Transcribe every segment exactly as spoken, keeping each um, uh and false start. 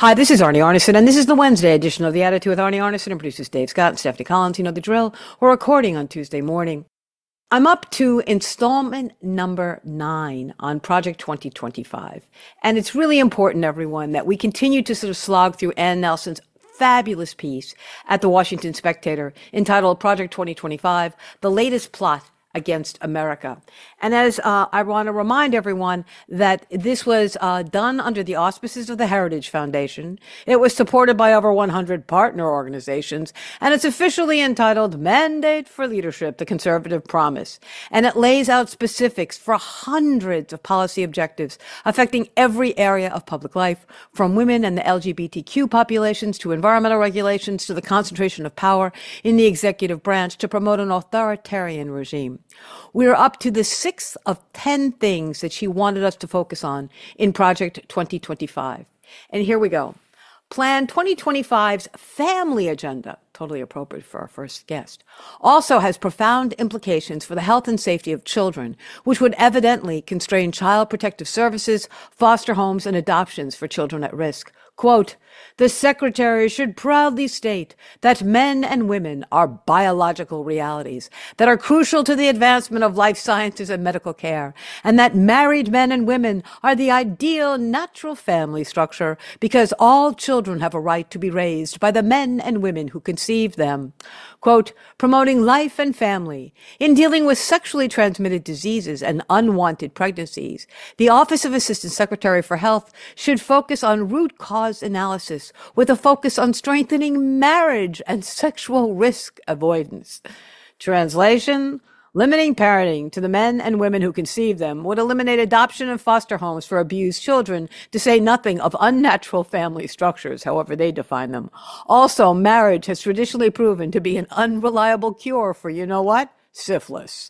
Hi, this is Arnie Arnesen, and this is the Wednesday edition of The Attitude with Arnie Arnesen, and producers Dave Scott and Stephanie Collins. You know the drill. We're recording on Tuesday morning. I'm up to installment number nine on Project twenty twenty-five. And it's really important, everyone, that we continue to sort of slog through Ann Nelson's fabulous piece at the Washington Spectator entitled Project twenty twenty-five, The Latest Plot Against America. And as uh, I want to remind everyone that this was uh, done under the auspices of the Heritage Foundation. It was supported by over one hundred partner organizations, and it's officially entitled Mandate for Leadership, the Conservative Promise. And it lays out specifics for hundreds of policy objectives affecting every area of public life, from women and the L G B T Q populations to environmental regulations to the concentration of power in the executive branch to promote an authoritarian regime. We're up to the sixth of ten things that she wanted us to focus on in Project twenty twenty-five. And here we go. Plan twenty twenty-five's family agenda, totally appropriate for our first guest, also has profound implications for the health and safety of children, which would evidently constrain child protective services, foster homes, and adoptions for children at risk. Quote, the secretary should proudly state that men and women are biological realities that are crucial to the advancement of life sciences and medical care, and that married men and women are the ideal natural family structure because all children have a right to be raised by the men and women who conceive them. Quote, promoting life and family. In dealing with sexually transmitted diseases and unwanted pregnancies, the Office of Assistant Secretary for Health should focus on root cause analysis with a focus on strengthening marriage and sexual risk avoidance. Translation, limiting parenting to the men and women who conceive them would eliminate adoption and foster homes for abused children, to say nothing of unnatural family structures, however they define them. Also, marriage has traditionally proven to be an unreliable cure for, you know what? Syphilis.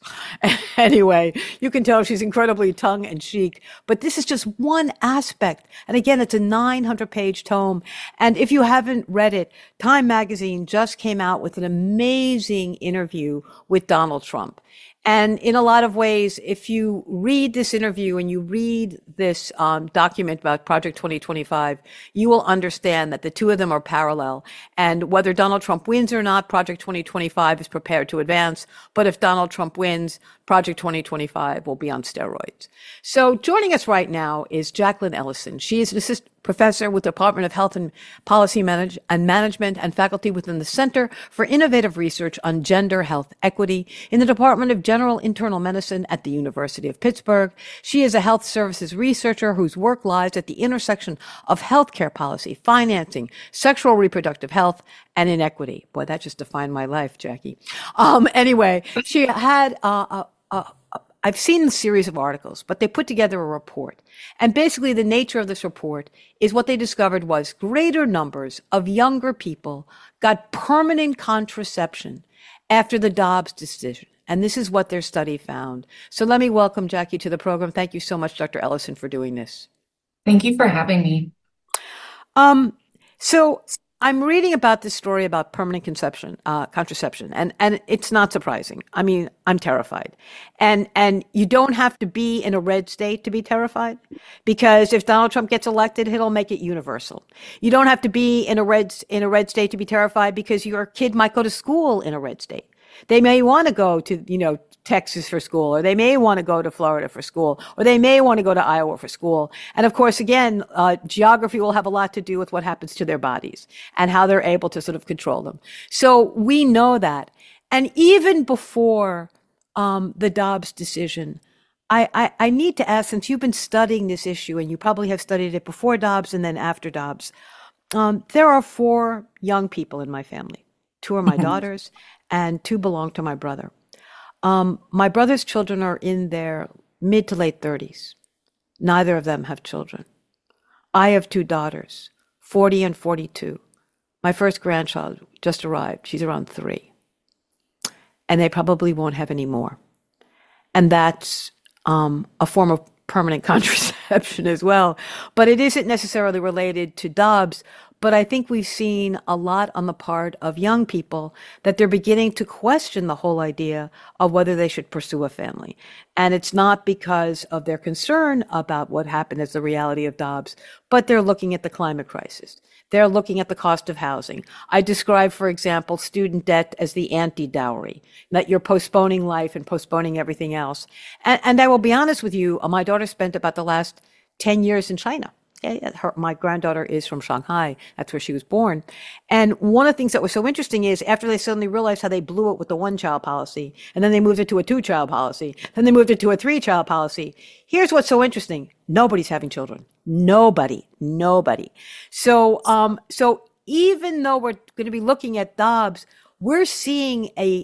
Anyway, you can tell she's incredibly tongue-in-cheek, but this is just one aspect. And again, it's a nine hundred page tome. And if you haven't read it, Time Magazine just came out with an amazing interview with Donald Trump. And in a lot of ways, if you read this interview and you read this um, document about Project twenty twenty-five, you will understand that the two of them are parallel. And whether Donald Trump wins or not, Project twenty twenty-five is prepared to advance. But if Donald Trump wins, Project twenty twenty-five will be on steroids. So joining us right now is Jacqueline Ellison. She is an assistant professor with the Department of Health and Policy Manage- and Management and faculty within the Center for Innovative Research on Gender Health Equity in the Department of General Internal Medicine at the University of Pittsburgh. She is a health services researcher whose work lies at the intersection of healthcare policy, financing, sexual reproductive health, and inequity. Boy, that just defined my life, Jackie. Um, anyway, she had uh, a, a I've seen the series of articles, but they put together a report. And basically the nature of this report is what they discovered was greater numbers of younger people got permanent contraception after the Dobbs decision. And this is what their study found. So let me welcome Jackie to the program. Thank you so much, Doctor Ellison, for doing this. Thank you for having me. Um, so I'm reading about this story about permanent conception, uh, contraception, and, and it's not surprising. I mean, I'm terrified. And, and you don't have to be in a red state to be terrified, because if Donald Trump gets elected, he'll make it universal. You don't have to be in a red, in a red state to be terrified, because your kid might go to school in a red state. They may want to go to, you know, Texas for school, or they may want to go to Florida for school, or they may want to go to Iowa for school. And of course, again, uh, geography will have a lot to do with what happens to their bodies and how they're able to sort of control them. So we know that. And even before um, the Dobbs decision, I, I, I need to ask, since you've been studying this issue, and you probably have studied it before Dobbs and then after Dobbs, um, there are four young people in my family. Two are my daughters, and two belong to my brother. Um, my brother's children are in their mid to late thirties. Neither of them have children. I have two daughters, forty and forty-two. My first grandchild just arrived. She's around three. And they probably won't have any more. And that's um, a form of permanent contraception as well. But it isn't necessarily related to Dobbs, But I think we've seen a lot on the part of young people that they're beginning to question the whole idea of whether they should pursue a family. And it's not because of their concern about what happened as the reality of Dobbs, but they're looking at the climate crisis. They're looking at the cost of housing. I describe, for example, student debt as the anti-dowry, that you're postponing life and postponing everything else. And, and I will be honest with you, my daughter spent about the last ten years in China. Her, my granddaughter is from Shanghai. That's where she was born. And one of the things that was so interesting is after they suddenly realized how they blew it with the one child policy, and then they moved it to a two child policy, then they moved it to a three child policy. Here's what's so interesting. Nobody's having children. Nobody, nobody. So, um, so even though we're going to be looking at Dobbs, we're seeing a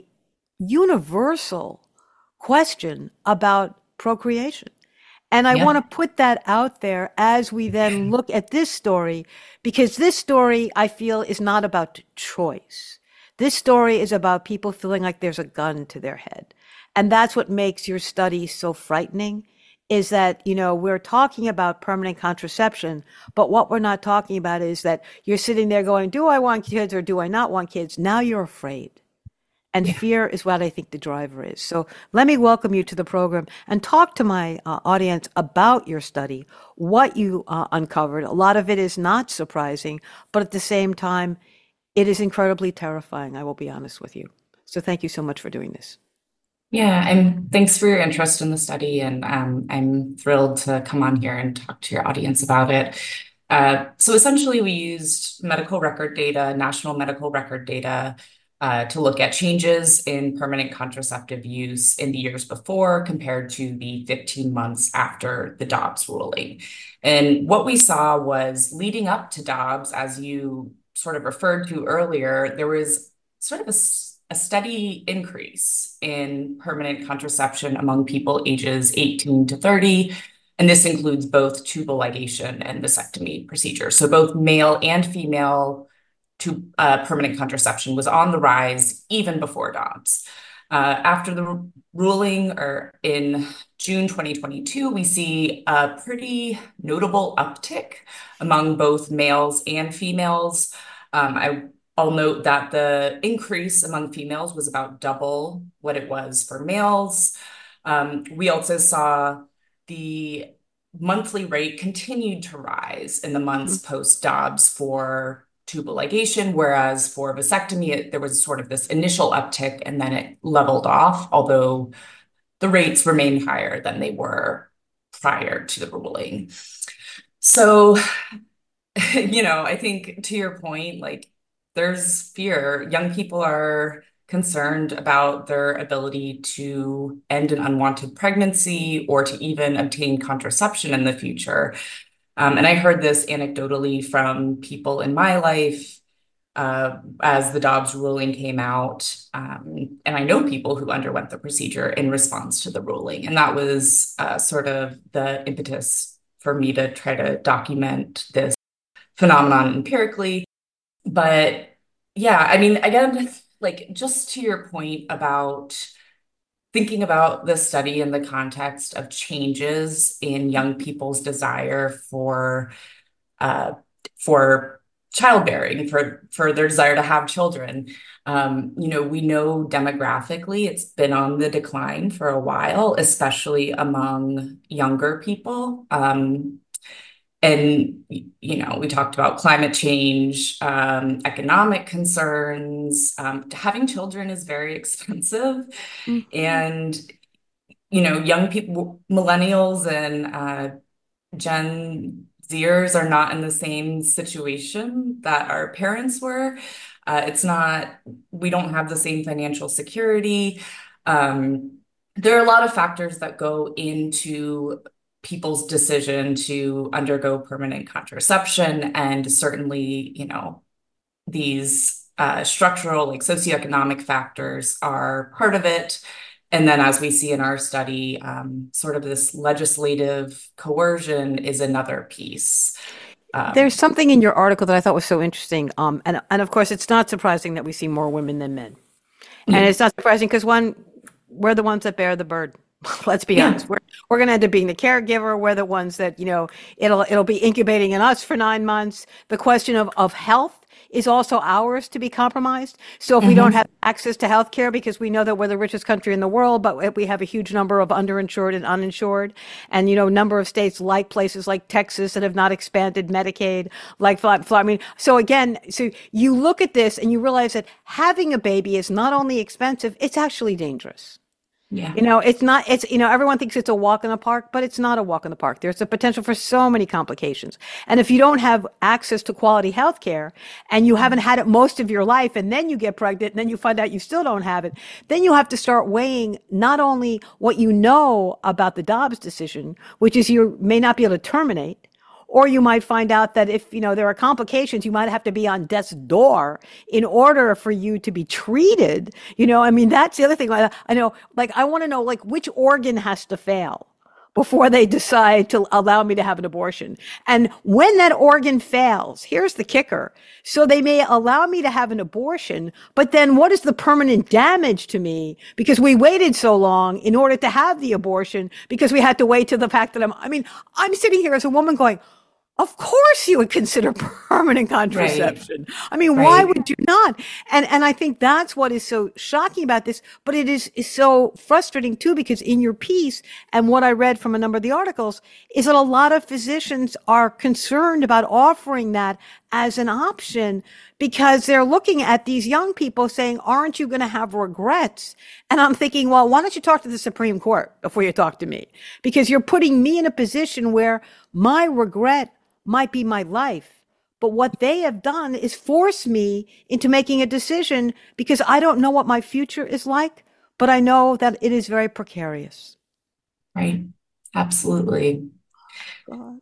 universal question about procreation. And I yeah. want to put that out there as we then look at this story, because this story, I feel, is not about choice. This story is about people feeling like there's a gun to their head. And that's what makes your study so frightening, is that, you know, we're talking about permanent contraception, but what we're not talking about is that you're sitting there going, do I want kids or do I not want kids? Now you're afraid. And yeah. fear is what I think the driver is. So let me welcome you to the program and talk to my uh, audience about your study, what you uh, uncovered. A lot of it is not surprising, but at the same time, it is incredibly terrifying, I will be honest with you. So thank you so much for doing this. Yeah, and thanks for your interest in the study. And um, I'm thrilled to come on here and talk to your audience about it. Uh, so essentially, we used medical record data, national medical record data, Uh, to look at changes in permanent contraceptive use in the years before compared to the fifteen months after the Dobbs ruling. And what we saw was leading up to Dobbs, as you sort of referred to earlier, there was sort of a, a steady increase in permanent contraception among people ages eighteen to thirty. And this includes both tubal ligation and vasectomy procedures. So both male and female to uh, permanent contraception was on the rise even before Dobbs. Uh, after the r- ruling, or in June twenty twenty-two, we see a pretty notable uptick among both males and females. Um, I, I'll note that the increase among females was about double what it was for males. Um, we also saw the monthly rate continued to rise in the months mm-hmm. post-Dobbs for tubal ligation, whereas for vasectomy, it, there was sort of this initial uptick and then it leveled off, although the rates remained higher than they were prior to the ruling. So, you know, I think to your point, like there's fear. Young people are concerned about their ability to end an unwanted pregnancy or to even obtain contraception in the future. Um, and I heard this anecdotally from people in my life uh, as the Dobbs ruling came out. Um, and I know people who underwent the procedure in response to the ruling. And that was uh, sort of the impetus for me to try to document this phenomenon empirically. But yeah, I mean, again, like just to your point about thinking about the study in the context of changes in young people's desire for uh, for childbearing, for for their desire to have children. Um, you know, we know demographically it's been on the decline for a while, especially among younger people. Um, and, you know, we talked about climate change, um, economic concerns. Um, having children is very expensive. Mm-hmm. And, you know, young people, millennials and uh, Gen Zers are not in the same situation that our parents were. Uh, it's not, we don't have the same financial security. Um, there are a lot of factors that go into people's decision to undergo permanent contraception. And certainly, you know, these uh, structural, like socioeconomic factors are part of it. And then as we see in our study, um, sort of this legislative coercion is another piece. Um, There's something in your article that I thought was so interesting. Um, and, and of course, it's not surprising that we see more women than men. And mm-hmm. it's not surprising because, one, we're the ones that bear the burden. Let's be Yeah. honest. We're we're going to end up being the caregiver. We're the ones that, you know, it'll it'll be incubating in us for nine months. The question of of health is also ours to be compromised. So if we don't Hmm. have access to health care because we know that we're the richest country in the world, but we have a huge number of underinsured and uninsured, and, you know, number of states like places like Texas that have not expanded Medicaid, like I mean, so again, so you look at this and you realize that having a baby is not only expensive, it's actually dangerous. Yeah. You know, it's not, it's, you know, everyone thinks it's a walk in the park, but it's not a walk in the park. There's a potential for so many complications. And if you don't have access to quality health care and you haven't had it most of your life and then you get pregnant and then you find out you still don't have it, then you have to start weighing not only what you know about the Dobbs decision, which is you may not be able to terminate, or you might find out that if, you know, there are complications, you might have to be on death's door in order for you to be treated. You know, I mean, that's the other thing. I, I know, like, I want to know, like, which organ has to fail before they decide to allow me to have an abortion. And when that organ fails, here's the kicker. So they may allow me to have an abortion, but then what is the permanent damage to me? Because we waited so long in order to have the abortion because we had to wait to the fact that I'm, I mean, I'm sitting here as a woman going, of course you would consider permanent Right. contraception. I mean, why Right. would you not? And and I think that's what is so shocking about this, but it is, is so frustrating too, because in your piece and what I read from a number of the articles is that a lot of physicians are concerned about offering that as an option because they're looking at these young people saying, aren't you going to have regrets? And I'm thinking, well, why don't you talk to the Supreme Court before you talk to me? Because you're putting me in a position where my regret might be my life. But what they have done is force me into making a decision because I don't know what my future is like, but I know that it is very precarious. Right. Absolutely. God.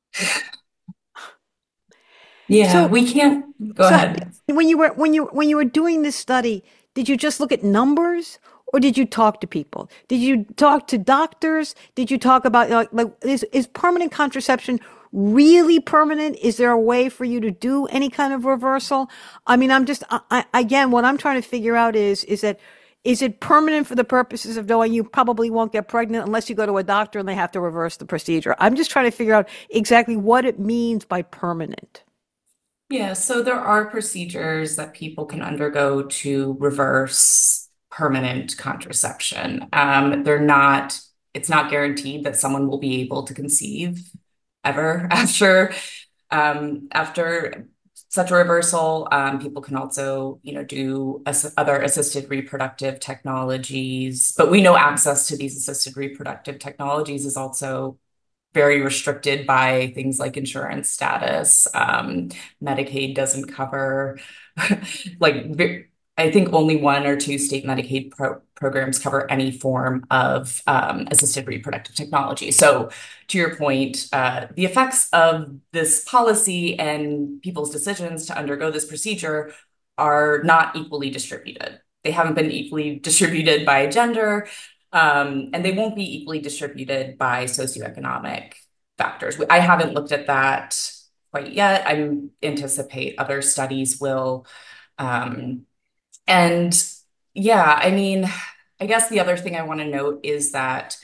Yeah, So, we can't go so ahead. when you were when you when you were doing this study, did you just look at numbers, or did you talk to people? Did you talk to doctors? Did you talk about like, like is is permanent contraception really permanent? Is there a way for you to do any kind of reversal? I mean, I'm just I, I, again, what I'm trying to figure out is is that is it permanent for the purposes of knowing you probably won't get pregnant unless you go to a doctor and they have to reverse the procedure? I'm just trying to figure out exactly what it means by permanent. Yeah, so there are procedures that people can undergo to reverse permanent contraception. Um, they're not, it's not guaranteed that someone will be able to conceive ever after um, after such a reversal. Um, people can also, you know, do ass other assisted reproductive technologies, but we know access to these assisted reproductive technologies is also very restricted by things like insurance status. Um, Medicaid doesn't cover, like, I think only one or two state Medicaid pro programs cover any form of um, assisted reproductive technology. So, to your point, uh, the effects of this policy and people's decisions to undergo this procedure are not equally distributed. They haven't been equally distributed by gender, um, and they won't be equally distributed by socioeconomic factors. I haven't looked at that quite yet. I anticipate other studies will. Um, and yeah, I mean, I guess the other thing I want to note is that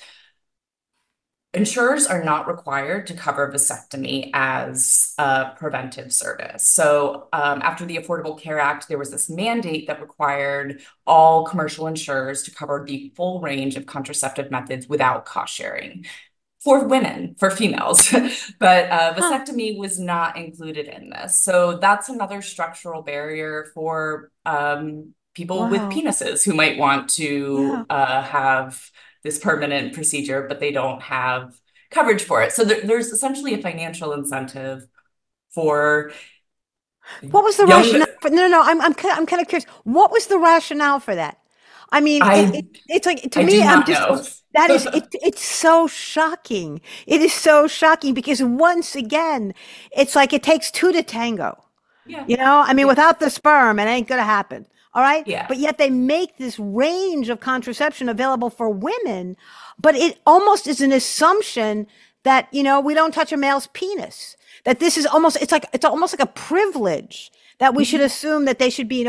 insurers are not required to cover vasectomy as a preventive service. So um, after the Affordable Care Act, there was this mandate that required all commercial insurers to cover the full range of contraceptive methods without cost sharing for women, for females. But uh, Huh. vasectomy was not included in this. So that's another structural barrier for um, people with Wow. penises who might want Yeah. to uh, have this permanent procedure, but they don't have coverage for it. So there, there's essentially a financial incentive for What was the young. rationale for, no, no, no, I'm, I'm, ki- I'm kind of curious. What was the rationale for that? I mean, it, I it, it's like, to I me, do I'm not just, know. that is, it, it's so shocking. It is so shocking because once again, it's like it takes two to tango. Yeah. You know, I mean, Yeah. without the sperm, it ain't going to happen. All right. Yeah. But yet they make this range of contraception available for women, but it almost is an assumption that, you know, we don't touch a male's penis, that this is almost, it's like, it's almost like a privilege that we should Mhm. assume that they should be, you know,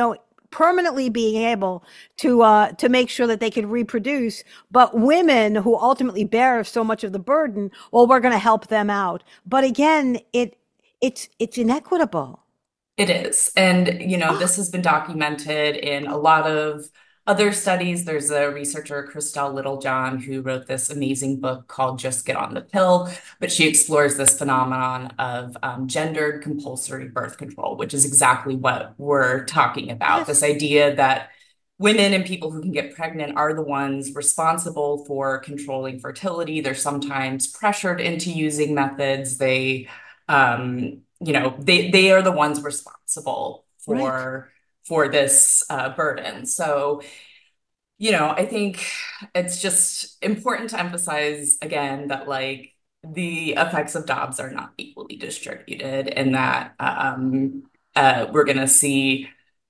permanently being able to uh, to make sure that they can reproduce. But women who ultimately bear so much of the burden, well, we're going to help them out. But again, it it's it's inequitable. It is. And, you know, this has been documented in a lot of other studies. There's a researcher, Christelle Littlejohn, who wrote this amazing book called Just Get on the Pill, but she explores this phenomenon of um, gendered compulsory birth control, which is exactly what we're talking about. This Yes. idea that women and people who can get pregnant are the ones responsible for controlling fertility. They're sometimes pressured into using methods. They, um, you know, they they are the ones responsible Right. for for this uh, burden. So, you know, I think it's just important to emphasize again that like the effects of Dobbs are not equally distributed, and that um, uh, we're going to see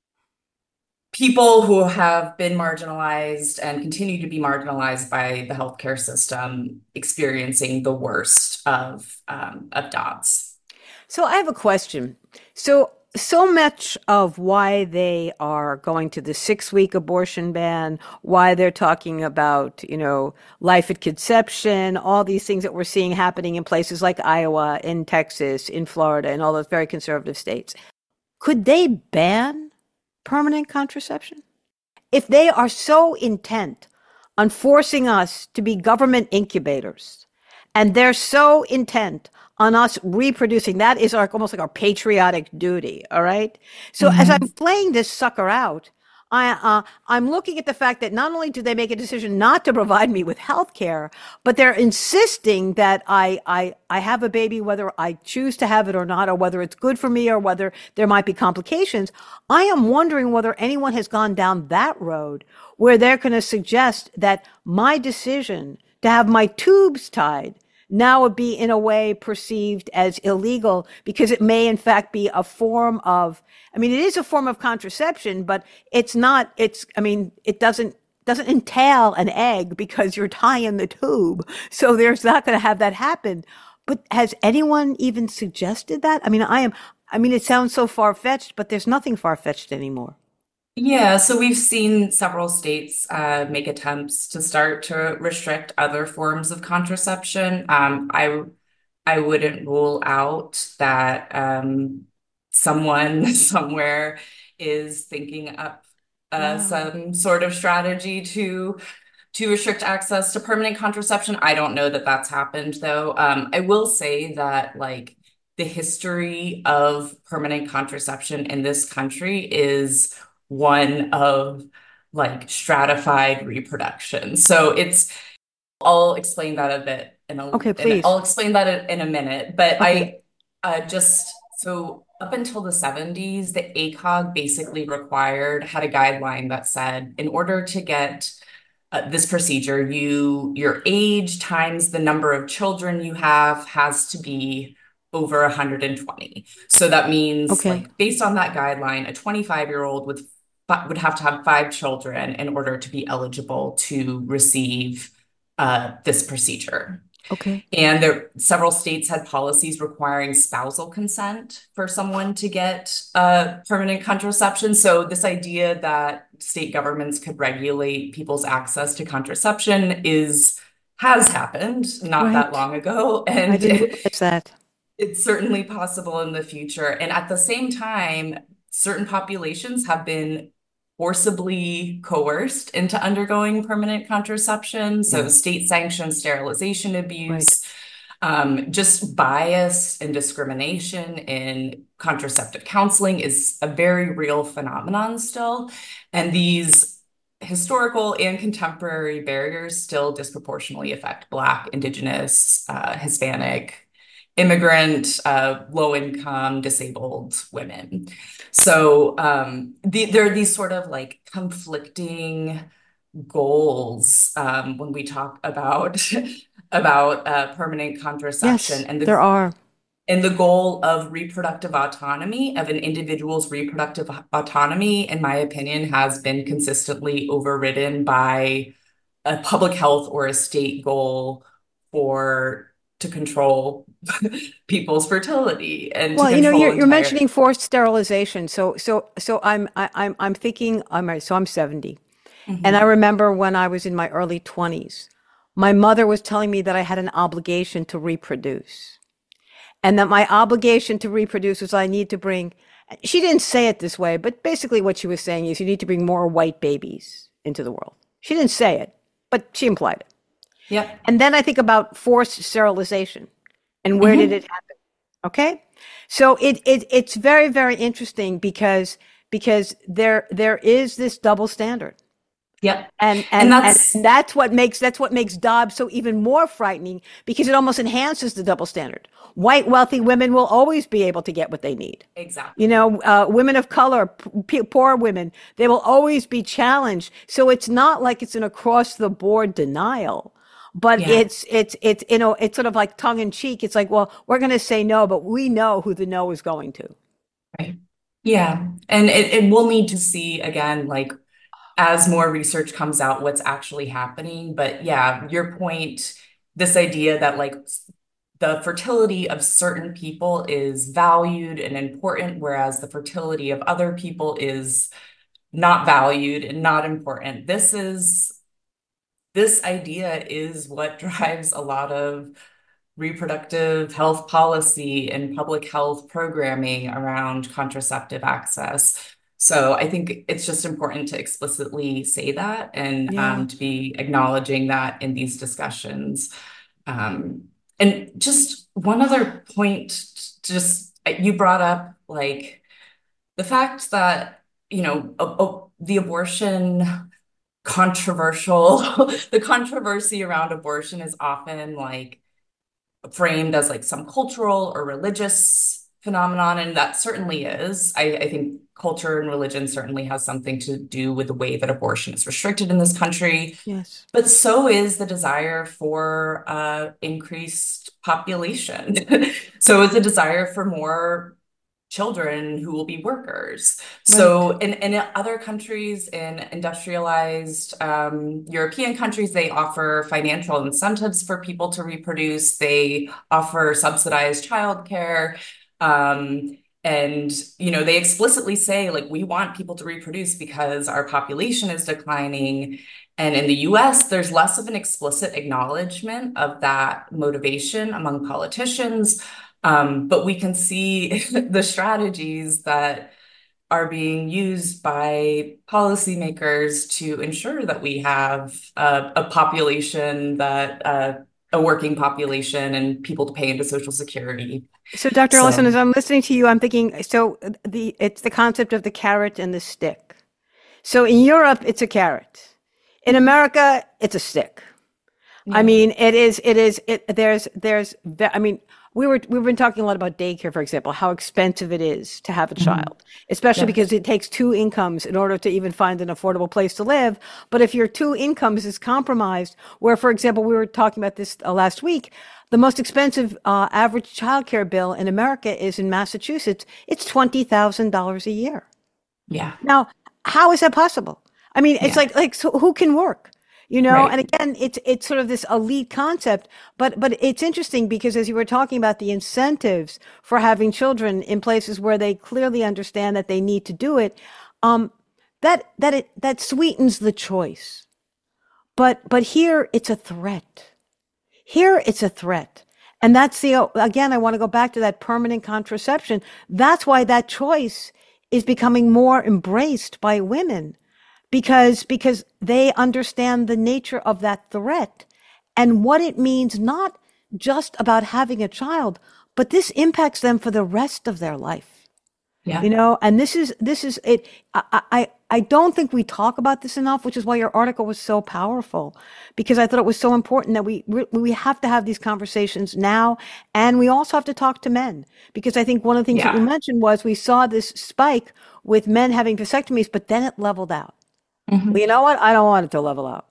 people who have been marginalized and continue to be marginalized by the healthcare system experiencing the worst of um, of Dobbs. So I have a question. So so much of why they are going to the six week abortion ban, why they're talking about, you know, life at conception, all these things that we're seeing happening in places like Iowa, in Texas, in Florida, and all those very conservative states. Could they ban permanent contraception? If they are so intent on forcing us to be government incubators, and they're so intent on us reproducing, that is our almost like our patriotic duty. All right. So as Mhm. I'm playing this sucker out, I, uh, I'm looking at the fact that not only do they make a decision not to provide me with health care, but they're insisting that I, I, I have a baby, whether I choose to have it or not, or whether it's good for me or whether there might be complications. I am wondering whether anyone has gone down that road where they're going to suggest that my decision to have my tubes tied now would be in a way perceived as illegal because it may in fact be a form of, I mean, it is a form of contraception, but it's not, it's, I mean, it doesn't, doesn't entail an egg because you're tying the tube. So there's not going to have that happen. But has anyone even suggested that? I mean, I am, I mean, it sounds so far fetched, but there's nothing far fetched anymore. Yeah, so we've seen several states uh, make attempts to start to restrict other forms of contraception. Um, I I wouldn't rule out that um, someone somewhere is thinking up uh, Wow. some sort of strategy to to restrict access to permanent contraception. I don't know that that's happened though. Um, I will say that like the history of permanent contraception in this country is one of like stratified reproduction. So it's, I'll explain that a bit in a, Okay, and please. I'll explain that in a minute. But Okay. I uh, just, so up until the seventies, the A C O G basically required, had a guideline that said in order to get uh, this procedure, you your age times the number of children you have has to be over one hundred twenty. So that means, Okay. like, based on that guideline, a twenty-five year old with would have to have five children in order to be eligible to receive uh, this procedure. Okay. And there several states had policies requiring spousal consent for someone to get uh, permanent contraception. So this idea that state governments could regulate people's access to contraception is has happened not that Right. long ago, I and didn't realize that. it's certainly possible in the future. And at the same time, certain populations have been forcibly coerced into undergoing permanent contraception. So Yeah. state-sanctioned sterilization Right. abuse, um, just bias and discrimination in contraceptive counseling is a very real phenomenon still. And these historical and contemporary barriers still disproportionately affect Black, Indigenous, uh, Hispanic, immigrant, uh, low income, disabled women. So um, the, there are these sort of like conflicting goals um, when we talk about about uh, permanent contraception Yes, and there the are. and the goal of reproductive autonomy of an individual's reproductive autonomy, in my opinion, has been consistently overridden by a public health or a state goal for to control people's fertility and to Well, you know, control you're you're entire. mentioning forced sterilization. So so so I'm I, I'm I'm thinking I'm right, so I'm seventy. And I Mhm. remember when I was in my early twenties, my mother was telling me that I had an obligation to reproduce. And that my obligation to reproduce was I need to bring, she didn't say it this way, but basically what she was saying is you need to bring more white babies into the world. She didn't say it, but she implied it. Yep. And then I think about forced sterilization and where did it Hmm. happen? Okay. So it, it it's very, very interesting because because there there is this double standard. Yep. And And and and that's that's what makes that's what makes Dobbs so even more frightening because it almost enhances the double standard. White wealthy women will always be able to get what they need. You exactly. know, uh, women of color, p- poor women, they will always be challenged. So it's not like it's an across the board denial, but Yeah. it's it's it's you know it's sort of like tongue in cheek. It's like, well, we're going to say no, but we know who the no is going to. Right. Yeah. And it, it will need to see again, like as more research comes out, what's actually happening. But yeah, your point, this idea that like the fertility of certain people is valued and important, whereas the fertility of other people is not valued and not important. This is this idea is what drives a lot of reproductive health policy and public health programming around contraceptive access. So I think it's just important to explicitly say that and Yeah. um, to be acknowledging that in these discussions. Um, and just one other point, just you brought up like the fact that, you know, a, a, the abortion controversial, the controversy around abortion is often like framed as like some cultural or religious phenomenon, and that certainly is. I, I think culture and religion certainly has something to do with the way that abortion is restricted in this country, Yes. but so is the desire for uh, increased population. So is the desire for more children who will be workers. Right. So in, in other countries, in industrialized um, European countries, they offer financial incentives for people to reproduce. They offer subsidized childcare. Um, and, you know, they explicitly say, like, we want people to reproduce because our population is declining. And in the U S, there's less of an explicit acknowledgement of that motivation among politicians. Um, but we can see the strategies that are being used by policymakers to ensure that we have a, a population that uh, a working population and people to pay into Social Security. So, Doctor Ellison, So, as I'm listening to you, I'm thinking, so the it's the concept of the carrot and the stick. So in Europe, it's a carrot. In America, it's a stick. I yeah. mean, it is, it is, it, there's, there's, I mean, we were, we've been talking a lot about daycare, for example, how expensive it is to have a Mhm. child, especially Yep. because it takes two incomes in order to even find an affordable place to live. But if your two incomes is compromised, where, for example, we were talking about this uh, last week, the most expensive uh, average childcare bill in America is in Massachusetts. It's twenty thousand dollars a year. Yeah. Now, how is that possible? I mean, it's Yeah. like like so who can work? You know, and Right. again, it's it's sort of this elite concept, but but it's interesting because as you were talking about the incentives for having children in places where they clearly understand that they need to do it, um, that that it that sweetens the choice. But but here it's a threat. Here it's a threat. And that's the, again, I want to go back to that permanent contraception. That's why that choice is becoming more embraced by women because, because they understand the nature of that threat and what it means, not just about having a child, but this impacts them for the rest of their life. You Yeah. know, and this is this is it. I, I I don't think we talk about this enough, which is why your article was so powerful, because I thought it was so important that we we we have to have these conversations now, and we also have to talk to men, because I think one of the things that you Yeah. mentioned was we saw this spike with men having vasectomies, but then it leveled out. Well, you Mhm. know what? I don't want it to level out.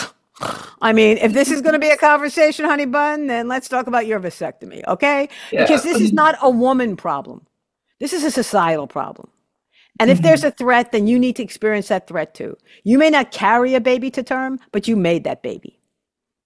I mean, if this is going to be a conversation, honey bun, then let's talk about your vasectomy, okay? Because Yeah. this is not a woman problem. This is a societal problem. And if there's Mhm. a threat, then you need to experience that threat too. You may not carry a baby to term, but you made that baby.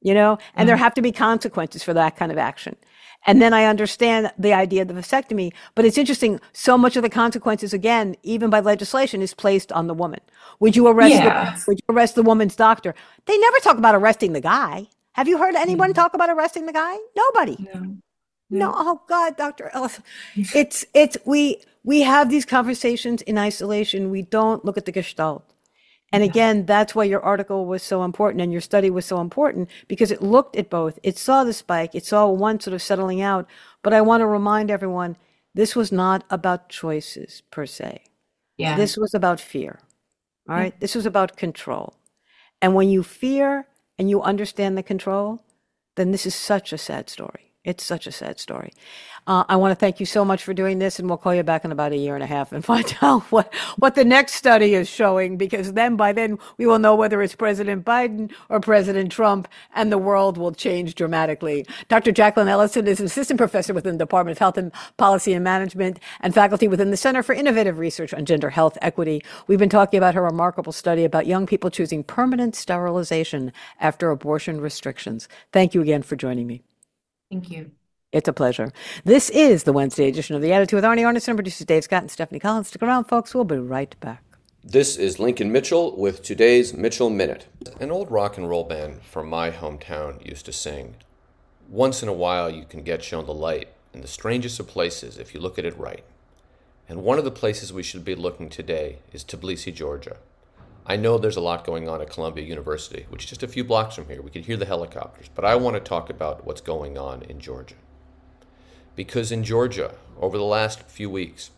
you know, and Mm-hmm. there have to be consequences for that kind of action. And then I understand the idea of the vasectomy, but it's interesting. So much of the consequences, again, even by legislation, is placed on the woman. Would you arrest Yeah. the, would you arrest the woman's doctor? They never talk about arresting the guy. Have you heard anyone Mm-hmm. talk about arresting the guy? Nobody. No. No. No. Oh God, Doctor Ellis. It's, it's, we, we have these conversations in isolation. We don't look at the gestalt. And Yeah. again, that's why your article was so important and your study was so important, because it looked at both. It saw the spike. It saw one sort of settling out. But I want to remind everyone, this was not about choices per se. Yeah. This was about fear. All right. Yeah. This was about control. And when you fear and you understand the control, then this is such a sad story. It's such a sad story. Uh, I want to thank you so much for doing this, and we'll call you back in about a year and a half and find out what, what the next study is showing, because then by then we will know whether it's President Biden or President Trump, and the world will change dramatically. Doctor Jacqueline Ellison is an assistant professor within the Department of Health and Policy and Management and faculty within the Center for Innovative Research on Gender Health Equity. We've been talking about her remarkable study about young people choosing permanent sterilization after abortion restrictions. Thank you again for joining me. Thank you. It's a pleasure. This is the Wednesday edition of The Attitude with Arnie Arnesen. Producers Dave Scott and Stephanie Collins. Stick around, folks. We'll be right back. This is Lincoln Mitchell with today's Mitchell Minute. An old rock and roll band from my hometown used to sing, "Once in a while you can get shown the light in the strangest of places if you look at it right." And one of the places we should be looking today is Tbilisi, Georgia. I know there's a lot going on at Columbia University, which is just a few blocks from here. We can hear the helicopters, but I want to talk about what's going on in Georgia. Because in Georgia, over the last few weeks,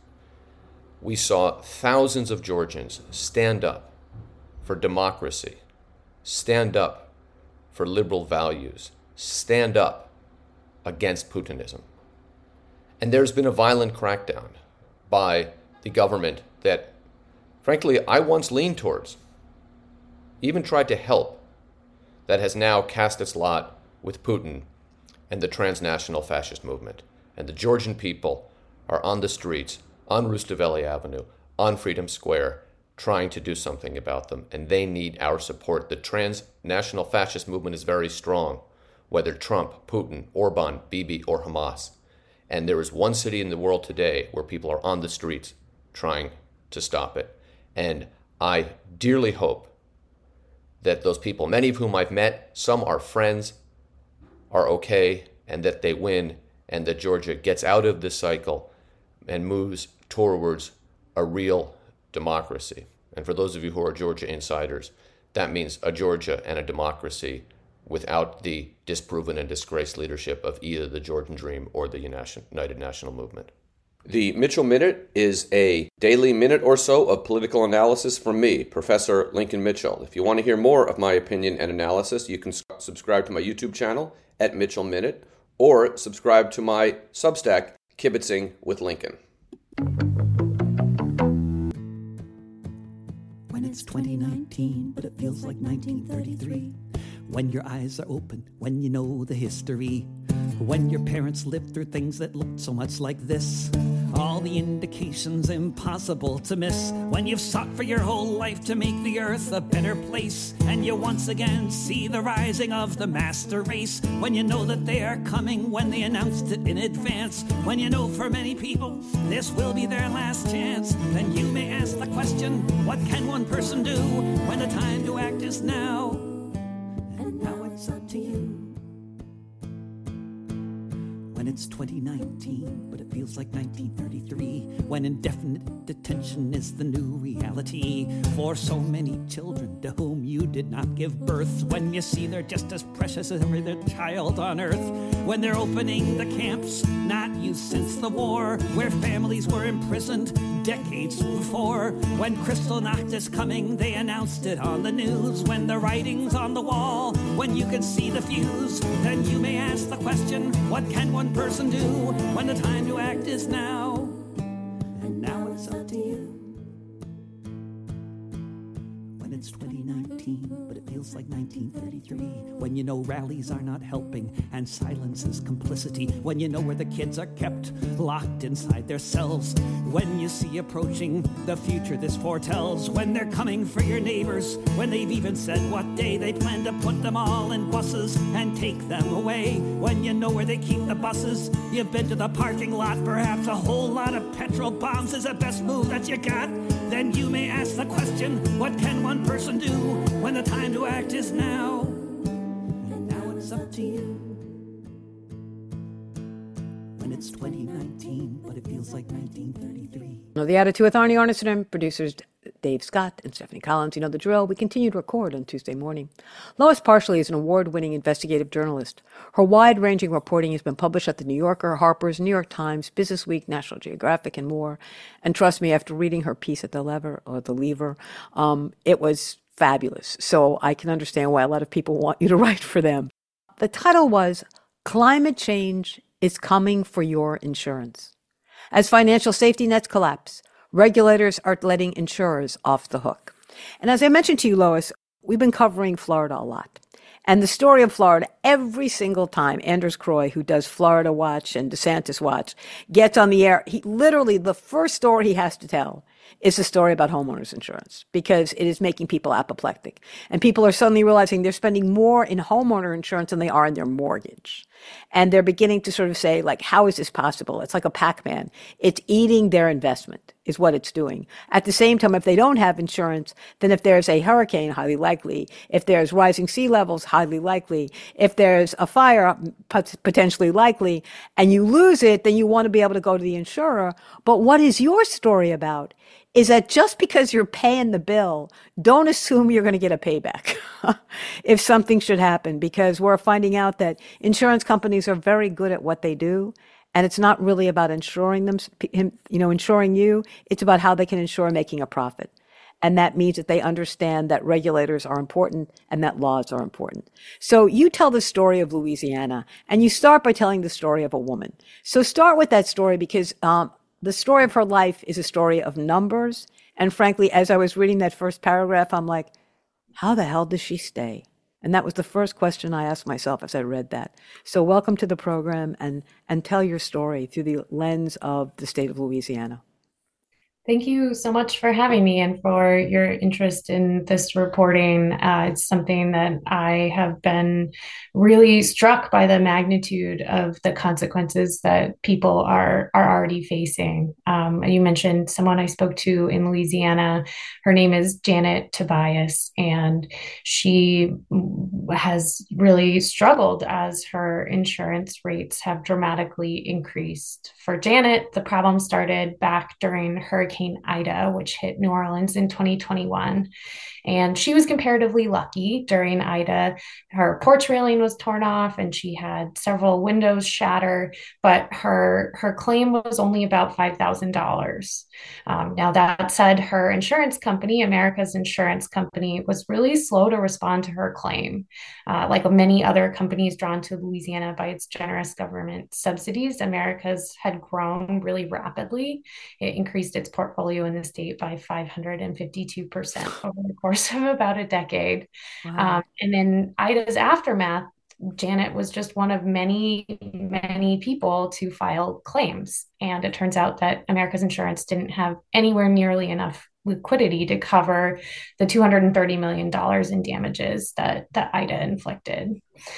we saw thousands of Georgians stand up for democracy, stand up for liberal values, stand up against Putinism. And there's been a violent crackdown by the government that, frankly, I once leaned towards, even tried to help, that has now cast its lot with Putin and the transnational fascist movement. And the Georgian people are on the streets, on Rustaveli Avenue, on Freedom Square, trying to do something about them. And they need our support. The transnational fascist movement is very strong, whether Trump, Putin, Orban, Bibi, or Hamas. And there is one city in the world today where people are on the streets trying to stop it. And I dearly hope that those people, many of whom I've met, some are friends, are okay, and that they win, and that Georgia gets out of this cycle and moves towards a real democracy. And for those of you who are Georgia insiders, that means a Georgia and a democracy without the disproven and disgraced leadership of either the Georgian Dream or the United National Movement. The Mitchell Minute is a daily minute or so of political analysis from me, Professor Lincoln Mitchell. If you want to hear more of my opinion and analysis, you can subscribe to my YouTube channel at Mitchell Minute, or subscribe to my Substack, Kibitzing with Lincoln. When it's twenty nineteen, but it feels like nineteen thirty-three. When your eyes are open, when you know the history. When your parents lived through things that looked so much like this. All the indications impossible to miss. When you've sought for your whole life to make the earth a better place. And you once again see the rising of the master race. When you know that they are coming, when they announced it in advance. When you know for many people this will be their last chance. Then you may ask the question, what can one person do when the time to act is now? And now it's up to you. When it's twenty nineteen, but it feels like nineteen thirty-three. When indefinite detention is the new reality for so many children to whom you did not give birth. When you see they're just as precious as every other child on earth. When they're opening the camps, not used since the war, where families were imprisoned decades before. When Kristallnacht is coming, they announced it on the news. When the writing's on the wall, when you can see the fuse, then you may ask the question, what can one person do when the time to act is now? And now it's up to you. When it's twenty nineteen, but it feels like nineteen thirty-three. When you know rallies are not helping and silence is complicity. When you know where the kids are kept locked inside their cells. When you see approaching the future this foretells. When they're coming for your neighbors. When they've even said what day they plan to put them all in buses and take them away. When you know where they keep the buses. You've been to the parking lot. Perhaps a whole lot of petrol bombs is the best move that you got. Then you may ask the question, what can one person do when the time to act is now? And now it's up to you. When it's twenty nineteen, but it feels like nineteen thirty-three. Now, The Attitude with Arnie Arnesen and producers Dave Scott and Stephanie Collins. You know the drill. We continue to record on Tuesday morning. Lois Parsley is an award-winning investigative journalist. Her wide-ranging reporting has been published at The New Yorker, Harper's, New York Times, Business Week, National Geographic, and more. And trust me, after reading her piece at The Lever, or The Lever, um, it was fabulous. So I can understand why a lot of people want you to write for them. The title was Climate Change is Coming for Your Insurance. As financial safety nets collapse, regulators are letting insurers off the hook. And as I mentioned to you, Lois, we've been covering Florida a lot. And the story of Florida, every single time Anders Croy, who does Florida Watch and DeSantis Watch, gets on the air, he literally, the first story he has to tell is a story about homeowners insurance, because it is making people apoplectic. And people are suddenly realizing they're spending more in homeowner insurance than they are in their mortgage. And they're beginning to sort of say, like, how is this possible? It's like a Pac-Man. It's eating their investment is what it's doing. At the same time, if they don't have insurance, then if there's a hurricane, highly likely. If there's rising sea levels, highly likely. If there's a fire, potentially likely, and you lose it, then you want to be able to go to the insurer. But what is your story about? Is that just because you're paying the bill, don't assume you're going to get a payback if something should happen, because we're finding out that insurance companies are very good at what they do. And it's not really about insuring them, you know, insuring you. It's about how they can insure making a profit. And that means that they understand that regulators are important and that laws are important. So you tell the story of Louisiana, and you start by telling the story of a woman. So start with that story, because um, the story of her life is a story of numbers. And frankly, as I was reading that first paragraph, I'm like, how the hell does she stay? And that was the first question I asked myself as I read that. So welcome to the program, and, and tell your story through the lens of the state of Louisiana. Thank you so much for having me and for your interest in this reporting. Uh, it's something that I have been really struck by, the magnitude of the consequences that people are, are already facing. Um, you mentioned someone I spoke to in Louisiana. Her name is Janet Tobias, and she has really struggled as her insurance rates have dramatically increased. For Janet, the problem started back during Hurricane Ida, which hit New Orleans in twenty twenty-one. And she was comparatively lucky during Ida. Her porch railing was torn off and she had several windows shatter, but her, her claim was only about five thousand dollars. Um, now, that said, her insurance company, America's Insurance Company, was really slow to respond to her claim. Uh, like many other companies drawn to Louisiana by its generous government subsidies, America's had grown really rapidly. It increased its portfolio in the state by five hundred fifty-two percent over the course of about a decade. Wow. Um, and in Ida's aftermath, Janet was just one of many, many people to file claims. And it turns out that America's Insurance didn't have anywhere nearly enough liquidity to cover the two hundred thirty million dollars in damages that, that Ida inflicted.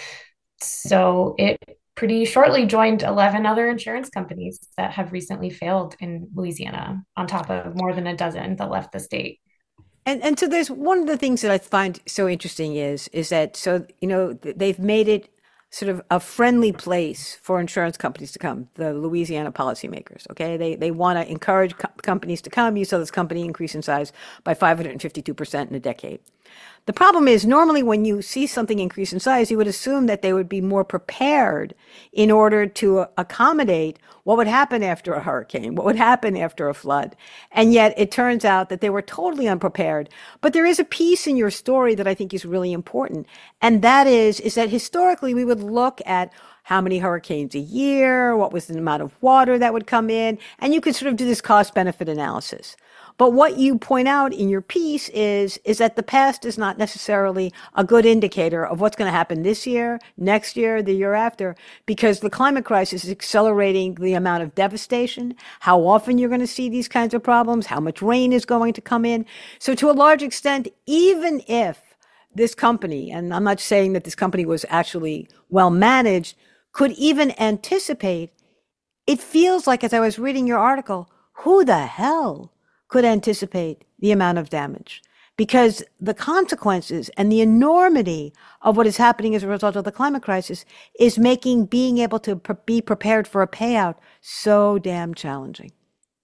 So it pretty shortly joined eleven other insurance companies that have recently failed in Louisiana, on top of more than a dozen that left the state. And and so there's one of the things that I find so interesting is is that, so, you know, they've made it sort of a friendly place for insurance companies to come, the Louisiana policymakers, okay? They they want to encourage co- companies to come. You saw this company increase in size by five hundred fifty-two percent in a decade. The problem is, normally when you see something increase in size, you would assume that they would be more prepared in order to accommodate what would happen after a hurricane, what would happen after a flood. And yet it turns out that they were totally unprepared. But there is a piece in your story that I think is really important. And that is, is that historically we would look at how many hurricanes a year, what was the amount of water that would come in, and you could sort of do this cost-benefit analysis. But what you point out in your piece is, is that the past is not necessarily a good indicator of what's going to happen this year, next year, the year after, because the climate crisis is accelerating the amount of devastation, how often you're going to see these kinds of problems, how much rain is going to come in. So to a large extent, even if this company, and I'm not saying that this company was actually well managed, could even anticipate, it feels like, as I was reading your article, who the hell could anticipate the amount of damage? Because the consequences and the enormity of what is happening as a result of the climate crisis is making being able to pre- be prepared for a payout so damn challenging.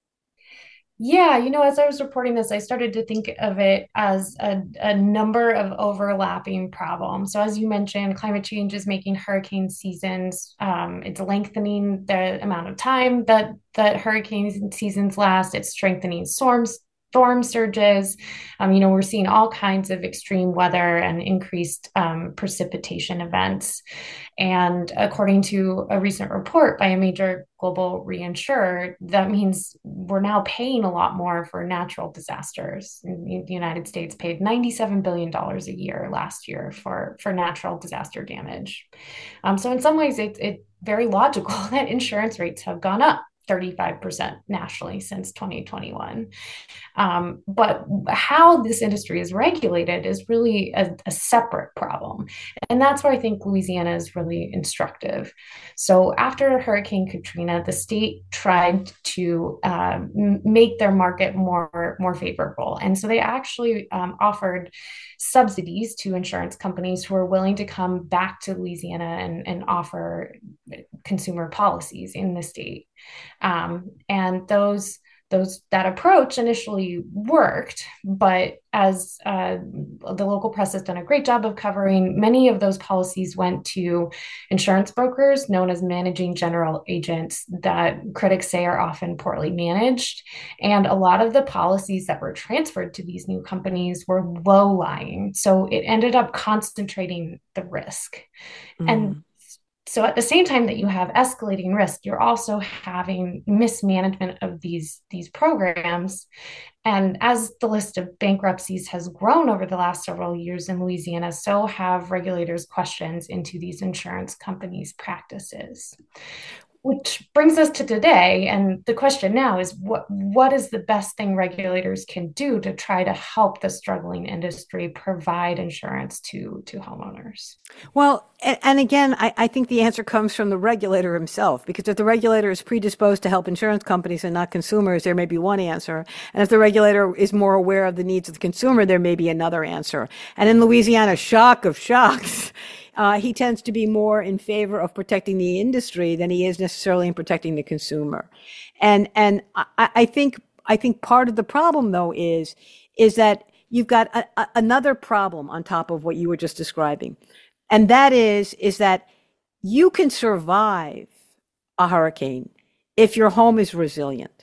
Yeah, you know, as I was reporting this, I started to think of it as a, a number of overlapping problems. So as you mentioned, climate change is making hurricane seasons, um, it's lengthening the amount of time that, that hurricane seasons last, it's strengthening storms, storm surges. Um, you know, we're seeing all kinds of extreme weather and increased um, precipitation events. And according to a recent report by a major global reinsurer, that means we're now paying a lot more for natural disasters. The United States paid ninety-seven billion dollars a year last year for, for natural disaster damage. Um, so in some ways, it, it's very logical that insurance rates have gone up thirty-five percent nationally since twenty twenty-one. Um, but how this industry is regulated is really a, a separate problem. And that's where I think Louisiana is really instructive. So after Hurricane Katrina, the state tried to um, make their market more, more favorable. And so they actually um, offered subsidies to insurance companies who are willing to come back to Louisiana and, and offer consumer policies in the state. Um, and those Those that approach initially worked, but as uh, the local press has done a great job of covering, many of those policies went to insurance brokers known as managing general agents that critics say are often poorly managed. And a lot of the policies that were transferred to these new companies were low-lying. So it ended up concentrating the risk. Mm. And so at the same time that you have escalating risk, you're also having mismanagement of these, these programs. And as the list of bankruptcies has grown over the last several years in Louisiana, so have regulators' questions into these insurance companies' practices. Which brings us to today. And the question now is, what, what is the best thing regulators can do to try to help the struggling industry provide insurance to, to homeowners? Well, and, and again, I, I think the answer comes from the regulator himself, because if the regulator is predisposed to help insurance companies and not consumers, there may be one answer. And if the regulator is more aware of the needs of the consumer, there may be another answer. And in Louisiana, shock of shocks, Uh, he tends to be more in favor of protecting the industry than he is necessarily in protecting the consumer. And, and I, I think, I think part of the problem though is, is that you've got a, a, another problem on top of what you were just describing. And that is, is that you can survive a hurricane if your home is resilient.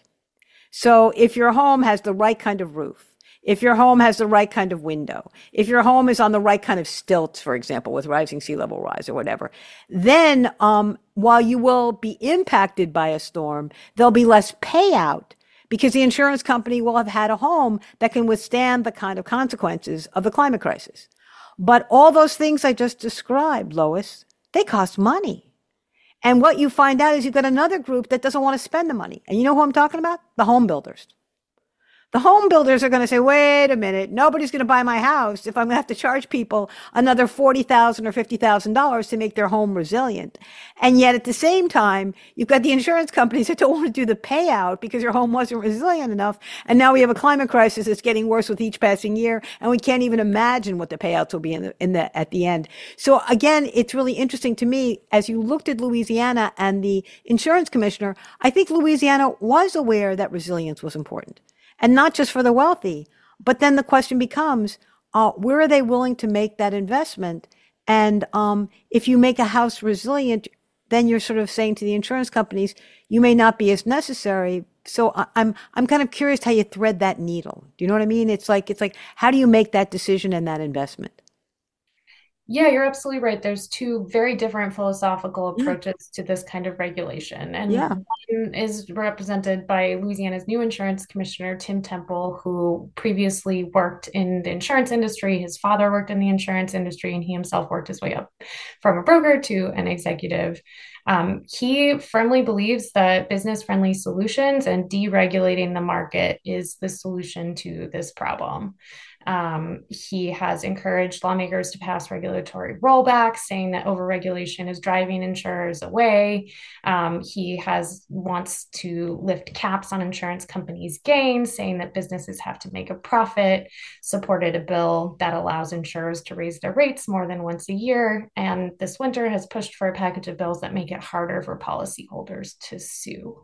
So if your home has the right kind of roof, if your home has the right kind of window, if your home is on the right kind of stilts, for example, with rising sea level rise or whatever, then um, while you will be impacted by a storm, there'll be less payout because the insurance company will have had a home that can withstand the kind of consequences of the climate crisis. But all those things I just described, Lois, they cost money. And what you find out is you've got another group that doesn't want to spend the money. And you know who I'm talking about? The home builders. The home builders are going to say, wait a minute, nobody's going to buy my house if I'm going to have to charge people another forty thousand dollars or fifty thousand dollars to make their home resilient. And yet at the same time, you've got the insurance companies that don't want to do the payout because your home wasn't resilient enough. And now we have a climate crisis that's getting worse with each passing year. And we can't even imagine what the payouts will be in the, in the, at the end. So again, it's really interesting to me as you looked at Louisiana and the insurance commissioner, I think Louisiana was aware that resilience was important. And not just for the wealthy, but then the question becomes, uh, where are they willing to make that investment? And um, if you make a house resilient, then you're sort of saying to the insurance companies, you may not be as necessary. So I, I'm I'm kind of curious how you thread that needle. Do you know what I mean? It's like it's like how do you make that decision and that investment? Yeah, you're absolutely right. There's two very different philosophical approaches yeah. to this kind of regulation. And yeah. one is represented by Louisiana's new insurance commissioner, Tim Temple, who previously worked in the insurance industry. His father worked in the insurance industry, and he himself worked his way up from a broker to an executive. Um, he firmly believes that business-friendly solutions and deregulating the market is the solution to this problem. Um, he has encouraged lawmakers to pass regulatory rollbacks, saying that overregulation is driving insurers away. Um, he has wants to lift caps on insurance companies' gains, saying that businesses have to make a profit, supported a bill that allows insurers to raise their rates more than once a year, and this winter has pushed for a package of bills that make it harder for policyholders to sue.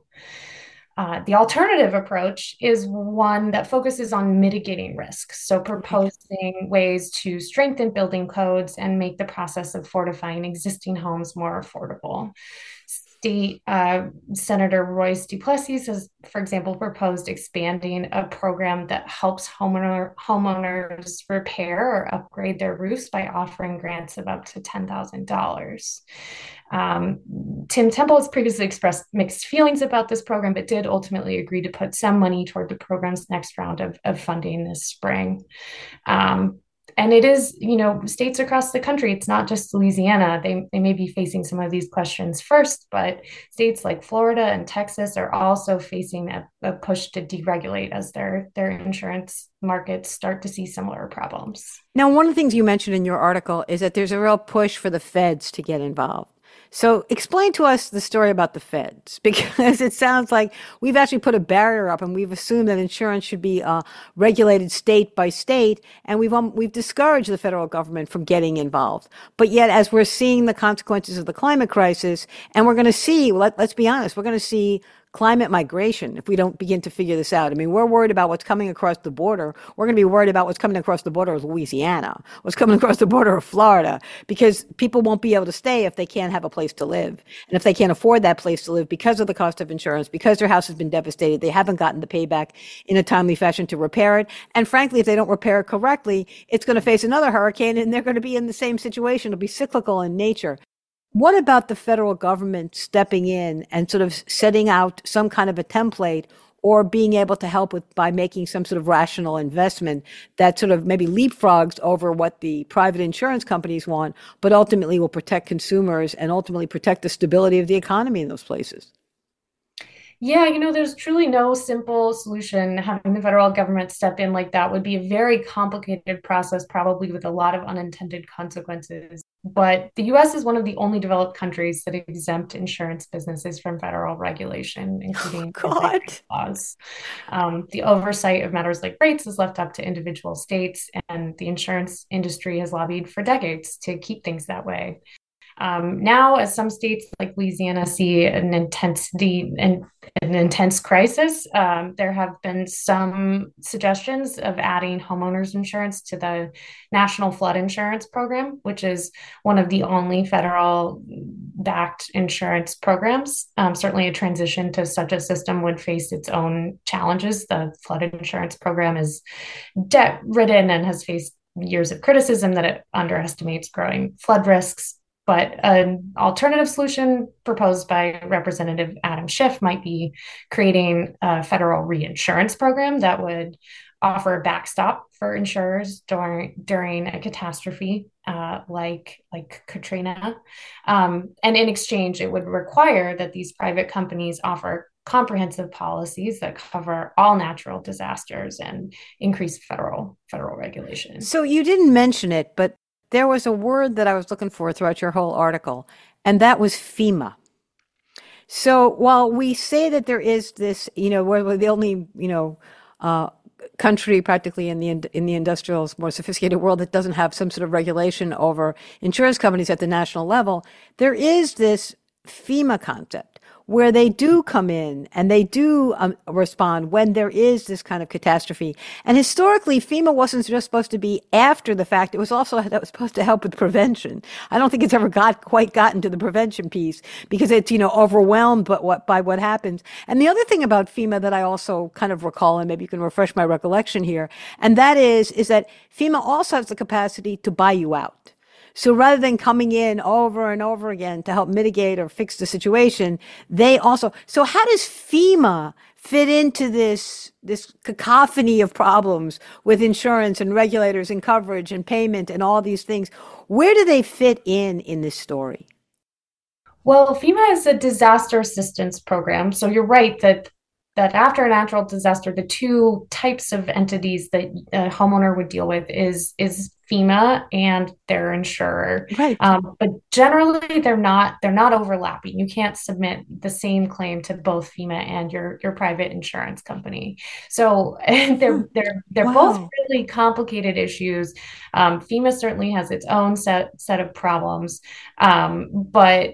Uh, the alternative approach is one that focuses on mitigating risk, so proposing ways to strengthen building codes and make the process of fortifying existing homes more affordable. State uh, Senator Royce Duplessis has, for example, proposed expanding a program that helps homeowner, homeowners repair or upgrade their roofs by offering grants of up to ten thousand dollars. Um, Tim Temple has previously expressed mixed feelings about this program, but did ultimately agree to put some money toward the program's next round of, of funding this spring. Um, and it is, you know, states across the country, it's not just Louisiana. They, they may be facing some of these questions first, but states like Florida and Texas are also facing a, a push to deregulate as their, their insurance markets start to see similar problems. Now, one of the things you mentioned in your article is that there's a real push for the feds to get involved. So explain to us the story about the feds, because it sounds like we've actually put a barrier up and we've assumed that insurance should be uh, regulated state by state, and we've um, we've discouraged the federal government from getting involved. But yet, as we're seeing the consequences of the climate crisis, and we're going to see, let, let's be honest, we're going to see climate migration if we don't begin to figure this out. I mean, we're worried about what's coming across the border. We're going to be worried about what's coming across the border of Louisiana, what's coming across the border of Florida, because people won't be able to stay if they can't have a place to live. And if they can't afford that place to live because of the cost of insurance, because their house has been devastated, they haven't gotten the payback in a timely fashion to repair it. And frankly, if they don't repair it correctly, it's going to face another hurricane and they're going to be in the same situation. It'll be cyclical in nature. What about the federal government stepping in and sort of setting out some kind of a template, or being able to help with by making some sort of rational investment that sort of maybe leapfrogs over what the private insurance companies want, but ultimately will protect consumers and ultimately protect the stability of the economy in those places? Yeah, you know, there's truly no simple solution. Having the federal government step in like that would be a very complicated process, probably with a lot of unintended consequences. But the U S is one of the only developed countries that exempt insurance businesses from federal regulation, including oh, laws. Um, the oversight of matters like rates is left up to individual states, and the insurance industry has lobbied for decades to keep things that way. Um, now, as some states like Louisiana see an intensity and an intense crisis, um, there have been some suggestions of adding homeowners insurance to the National Flood Insurance Program, which is one of the only federal-backed insurance programs. Um, certainly, a transition to such a system would face its own challenges. The flood insurance program is debt-ridden and has faced years of criticism that it underestimates growing flood risks. But an alternative solution proposed by Representative Adam Schiff might be creating a federal reinsurance program that would offer a backstop for insurers during during a catastrophe uh, like like Katrina. Um, and in exchange, it would require that these private companies offer comprehensive policies that cover all natural disasters and increase federal federal regulation. So you didn't mention it, but there was a word that I was looking for throughout your whole article, and that was FEMA. So while we say that there is this, you know, we're the only, you know, uh, country practically in the in the industrial, more sophisticated world that doesn't have some sort of regulation over insurance companies at the national level, there is this FEMA concept where they do come in and they do um, respond when there is this kind of catastrophe. And historically, FEMA wasn't just supposed to be after the fact. It was also that was supposed to help with prevention. I don't think it's ever got quite gotten to the prevention piece because it's, you know, overwhelmed by what, by what happens. And the other thing about FEMA that I also kind of recall, and maybe you can refresh my recollection here, and that is, is that FEMA also has the capacity to buy you out. So rather than coming in over and over again to help mitigate or fix the situation, they also, so how does FEMA fit into this, this cacophony of problems with insurance and regulators and coverage and payment and all these things? Where do they fit in in this story? Well, FEMA is a disaster assistance program. So you're right that that after a natural disaster, the two types of entities that a homeowner would deal with is is FEMA and their insurer. Right. Um, but generally, they're not they're not overlapping. You can't submit the same claim to both FEMA and your your private insurance company. So they're they're they're wow. both really complicated issues. Um, FEMA certainly has its own set set of problems, um, but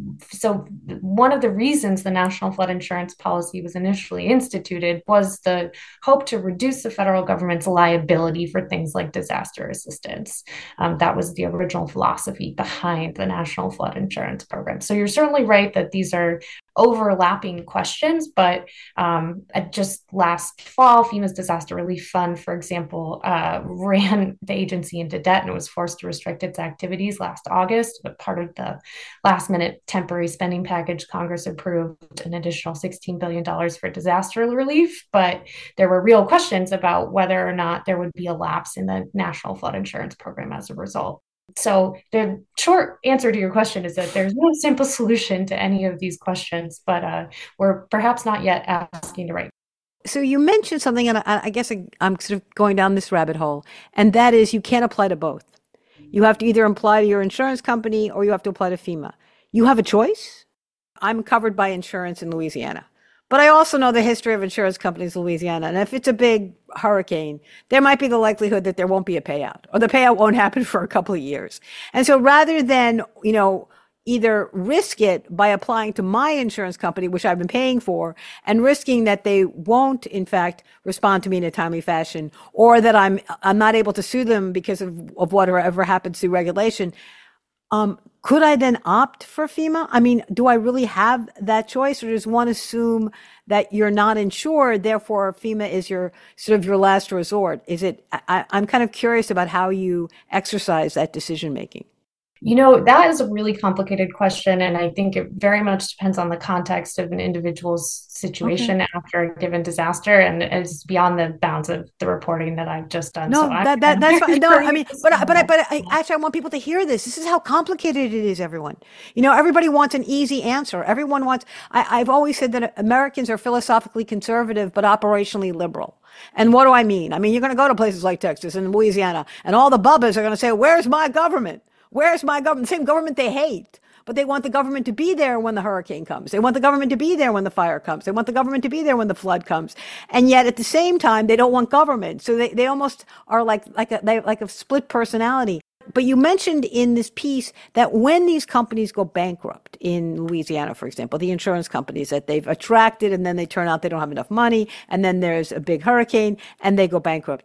so one of the reasons the National Flood Insurance Policy was initially instituted was the hope to reduce the federal government's liability for things like disaster assistance. Um, that was the original philosophy behind the National Flood Insurance Program. So you're certainly right that these are overlapping questions, but um, just last fall, FEMA's Disaster Relief Fund, for example, uh, ran the agency into debt and was forced to restrict its activities last August. But part of the last minute temporary spending package, Congress approved an additional sixteen billion dollars for disaster relief. But there were real questions about whether or not there would be a lapse in the National Flood Insurance Program as a result. So the short answer to your question is that there's no simple solution to any of these questions, but uh, we're perhaps not yet asking the right. So you mentioned something, and I, I guess I'm sort of going down this rabbit hole, and that is you can't apply to both. You have to either apply to your insurance company or you have to apply to FEMA. You have a choice. I'm covered by insurance in Louisiana. But I also know the history of insurance companies in Louisiana. And if it's a big hurricane, there might be the likelihood that there won't be a payout, or the payout won't happen for a couple of years. And so rather than, you know, either risk it by applying to my insurance company, which I've been paying for, and risking that they won't, in fact, respond to me in a timely fashion, or that I'm I'm not able to sue them because of, of whatever happens through regulation, um, could I then opt for FEMA? I mean, do I really have that choice, or does one assume that you're not insured, therefore FEMA is your sort of your last resort? Is it? I, I'm kind of curious about how you exercise that decision making. You know, that is a really complicated question, and I think it very much depends on the context of an individual's situation okay. after a given disaster, and it's beyond the bounds of the reporting that I've just done. No, so that, that that's fine. No, I mean, but but I, but I, actually, I want people to hear this. This is how complicated it is, everyone. You know, everybody wants an easy answer. Everyone wants. I, I've always said that Americans are philosophically conservative but operationally liberal. And what do I mean? I mean, you're going to go to places like Texas and Louisiana, and all the bubbas are going to say, "Where's my government? Where's my government?" The same government they hate, but they want the government to be there when the hurricane comes. They want the government to be there when the fire comes. They want the government to be there when the flood comes. And yet at the same time, they don't want government. So they, they almost are like, like a, they, like a split personality. But you mentioned in this piece that when these companies go bankrupt in Louisiana, for example, the insurance companies that they've attracted, and then they turn out they don't have enough money, and then there's a big hurricane and they go bankrupt.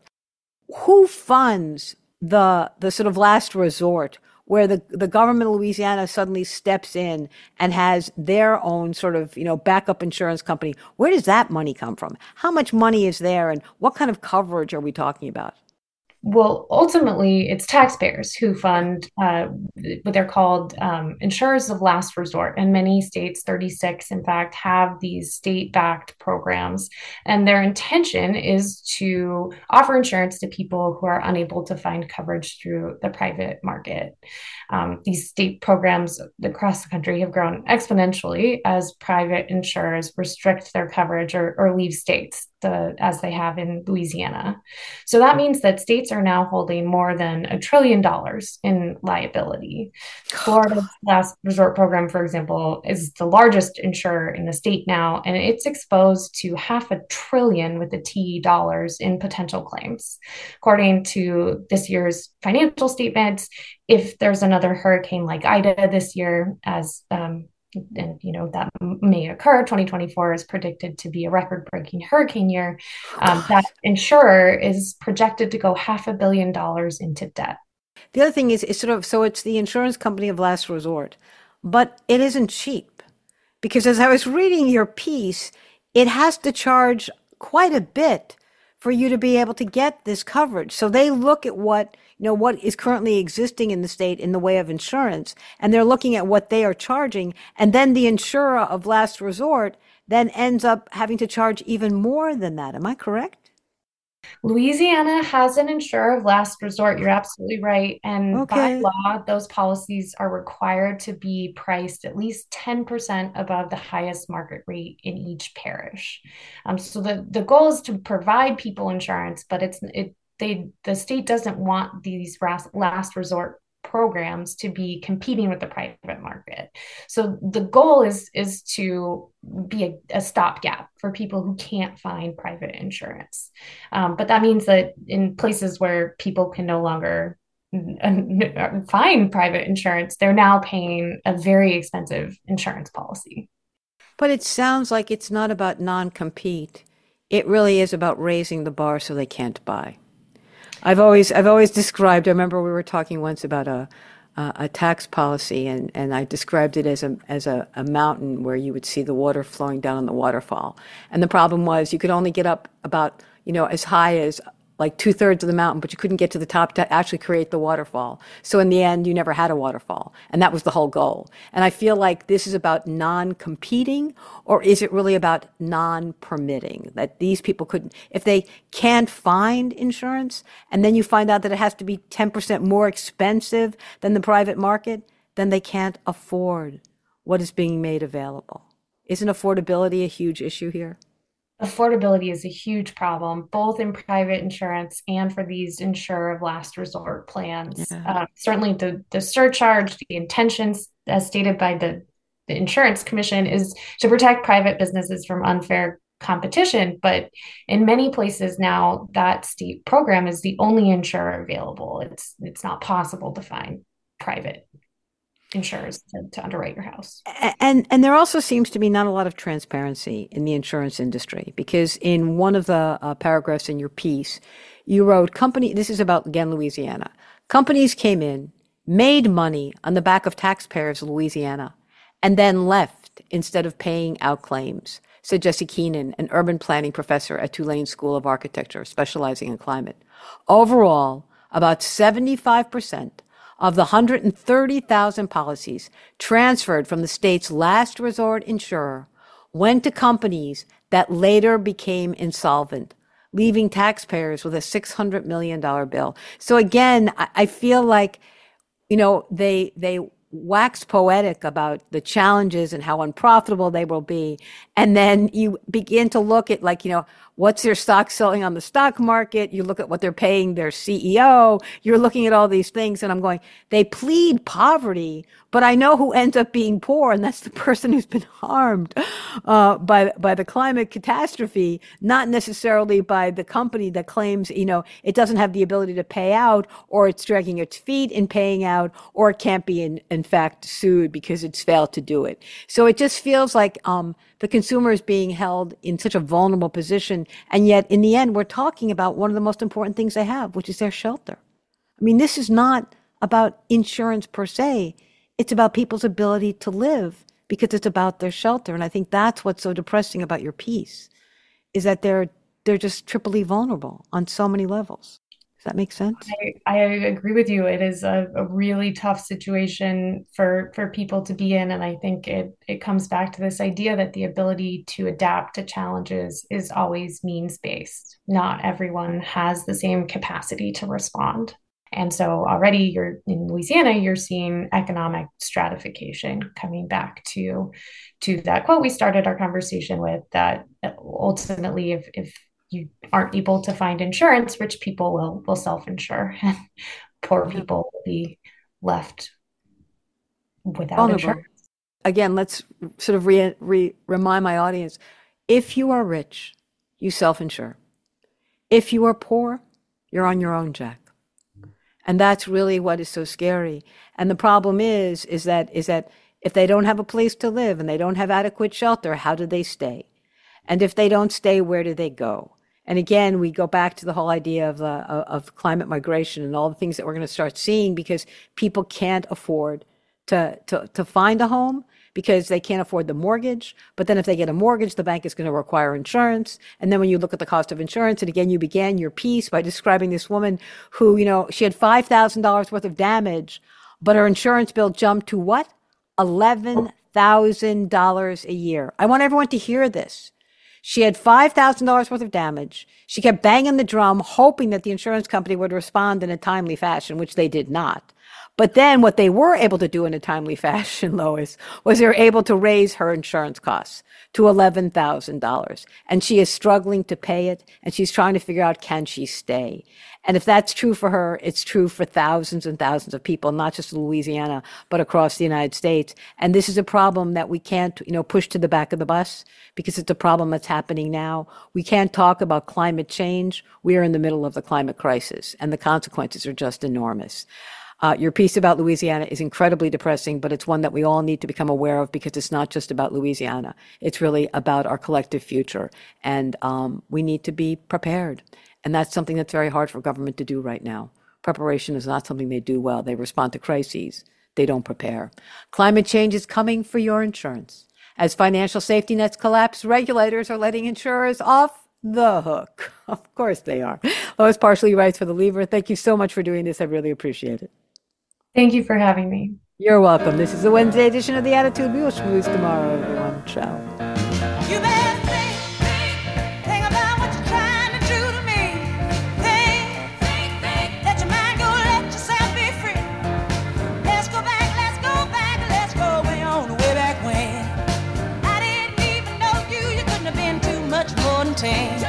Who funds the, the sort of last resort where the, the government of Louisiana suddenly steps in and has their own sort of, you know, backup insurance company? Where does that money come from? How much money is there, and what kind of coverage are we talking about? Well, ultimately, it's taxpayers who fund uh, what they're called um, insurers of last resort. And many states, thirty-six, in fact, have these state-backed programs. And their intention is to offer insurance to people who are unable to find coverage through the private market. Um, these state programs across the country have grown exponentially as private insurers restrict their coverage or, or leave states, the, as they have in Louisiana. So that means that states are now holding more than a trillion dollars in liability. Florida's last resort program, for example, is the largest insurer in the state now, and it's exposed to half a trillion with a T dollars in potential claims. According to this year's financial statements, if there's another hurricane like Ida this year, as um, and you know that may occur, twenty twenty-four is predicted to be a record-breaking hurricane year. Um, that insurer is projected to go half a billion dollars into debt. The other thing is, is sort of, so it's the insurance company of last resort, but it isn't cheap, because as I was reading your piece, it has to charge quite a bit for you to be able to get this coverage. So they look at what, you know, what is currently existing in the state in the way of insurance, and they're looking at what they are charging, and then the insurer of last resort then ends up having to charge even more than that. Am I correct? Louisiana has an insurer of last resort. You're absolutely right. And by Okay. law, those policies are required to be priced at least ten percent above the highest market rate in each parish. Um, so the, the goal is to provide people insurance, but it's it they the state doesn't want these last resort programs to be competing with the private market. So the goal is is to be a, a stopgap for people who can't find private insurance. Um, but that means that in places where people can no longer find private insurance, they're now paying a very expensive insurance policy. But it sounds like it's not about non-compete. It really is about raising the bar so they can't buy. I've always I've always described, I remember we were talking once about a uh, a tax policy, and, and I described it as a as a, a mountain where you would see the water flowing down on the waterfall. And the problem was you could only get up about, you know, as high as like two thirds of the mountain, but you couldn't get to the top to actually create the waterfall. So in the end, you never had a waterfall. And that was the whole goal. And I feel like this is about non-competing, or is it really about non-permitting? That these people couldn't, if they can't find insurance, and then you find out that it has to be ten percent more expensive than the private market, then they can't afford what is being made available. Isn't affordability a huge issue here? Affordability is a huge problem, both in private insurance and for these insurer of last resort plans. Yeah. Uh, certainly the, the surcharge, the intentions as stated by the, the Insurance Commission is to protect private businesses from unfair competition. But in many places now, that state program is the only insurer available. It's, it's not possible to find private insurers to, to underwrite your house. And and there also seems to be not a lot of transparency in the insurance industry, because in one of the uh, paragraphs in your piece, you wrote, company, this is about, again, Louisiana. Companies came in, made money on the back of taxpayers of Louisiana, and then left instead of paying out claims, said Jesse Keenan, an urban planning professor at Tulane School of Architecture, specializing in climate. Overall, about seventy-five percent of the one hundred thirty thousand policies transferred from the state's last resort insurer went to companies that later became insolvent, leaving taxpayers with a six hundred million dollars bill. So again, I feel like, you know, they they wax poetic about the challenges and how unprofitable they will be. And then you begin to look at, like, you know, what's their stock selling on the stock market? You look at what they're paying their C E O. You're looking at all these things, and I'm going, they plead poverty, but I know who ends up being poor, and that's the person who's been harmed uh, by by the climate catastrophe, not necessarily by the company that claims, you know, it doesn't have the ability to pay out, or it's dragging its feet in paying out, or it can't be in, in fact sued because it's failed to do it. So it just feels like um, the consumer is being held in such a vulnerable position. And yet, in the end, we're talking about one of the most important things they have, which is their shelter. I mean, this is not about insurance per se. It's about people's ability to live, because it's about their shelter. And I think that's what's so depressing about your piece, is that they're they're just triply vulnerable on so many levels. Does that make sense? I, I agree with you. It is a, a really tough situation for, for people to be in. And I think it, it comes back to this idea that the ability to adapt to challenges is always means-based. Not everyone has the same capacity to respond. And so already you're in Louisiana, you're seeing economic stratification, coming back to, to that quote we started our conversation with, that ultimately if, if you aren't able to find insurance, rich people will will self-insure, and poor people will be left without vulnerable insurance. Again, let's sort of re, re, remind my audience, if you are rich, you self-insure. If you are poor, you're on your own, Jack. And that's really what is so scary. And the problem is, is that is that if they don't have a place to live and they don't have adequate shelter, how do they stay? And if they don't stay, where do they go? And again, we go back to the whole idea of, uh, of climate migration and all the things that we're going to start seeing, because people can't afford to, to, to find a home, because they can't afford the mortgage. But then if they get a mortgage, the bank is going to require insurance. And then when you look at the cost of insurance, and again, you began your piece by describing this woman who, you know, she had five thousand dollars worth of damage, but her insurance bill jumped to what? eleven thousand dollars a year. I want everyone to hear this. She had five thousand dollars worth of damage. She kept banging the drum, hoping that the insurance company would respond in a timely fashion, which they did not. But then what they were able to do in a timely fashion, Lois, was they were able to raise her insurance costs to eleven thousand dollars. And she is struggling to pay it, and she's trying to figure out, can she stay? And if that's true for her, it's true for thousands and thousands of people, not just Louisiana, but across the United States. And this is a problem that we can't, you know, push to the back of the bus, because it's a problem that's happening now. We can't talk about climate change. We are in the middle of the climate crisis, and the consequences are just enormous. Uh, your piece about Louisiana is incredibly depressing, but it's one that we all need to become aware of, because it's not just about Louisiana. It's really about our collective future, and um, we need to be prepared. And that's something that's very hard for government to do right now. Preparation is not something they do well. They respond to crises. They don't prepare. Climate change is coming for your insurance. As financial safety nets collapse, regulators are letting insurers off the hook. Of course they are. Lois Parsley writes for The Lever. Thank you so much for doing this. I really appreciate it. Thank you for having me. You're welcome. This is the Wednesday edition of The Attitude. We will schmooze tomorrow, everyone. Ciao. You better think, think, think about what you're trying to do to me. Think, think, think, let your mind go, let yourself be free. Let's go back, let's go back, let's go way on, way back when. I didn't even know you, you couldn't have been too much more than ten.